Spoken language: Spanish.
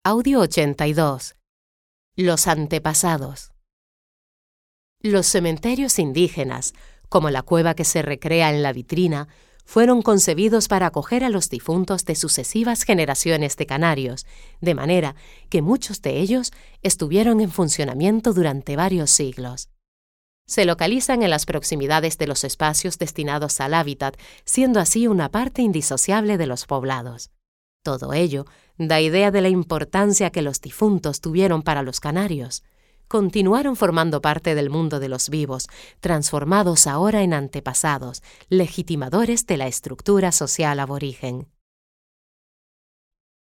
Audio 82. Los antepasados. Los cementerios indígenas, como la cueva que se recrea en la vitrina, fueron concebidos para acoger a los difuntos de sucesivas generaciones de canarios, de manera que muchos de ellos estuvieron en funcionamiento durante varios siglos. Se localizan en las proximidades de los espacios destinados al hábitat, siendo así una parte indisociable de los poblados. Todo ello da idea de la importancia que los difuntos tuvieron para los canarios. Continuaron formando parte del mundo de los vivos, transformados ahora en antepasados, legitimadores de la estructura social aborigen.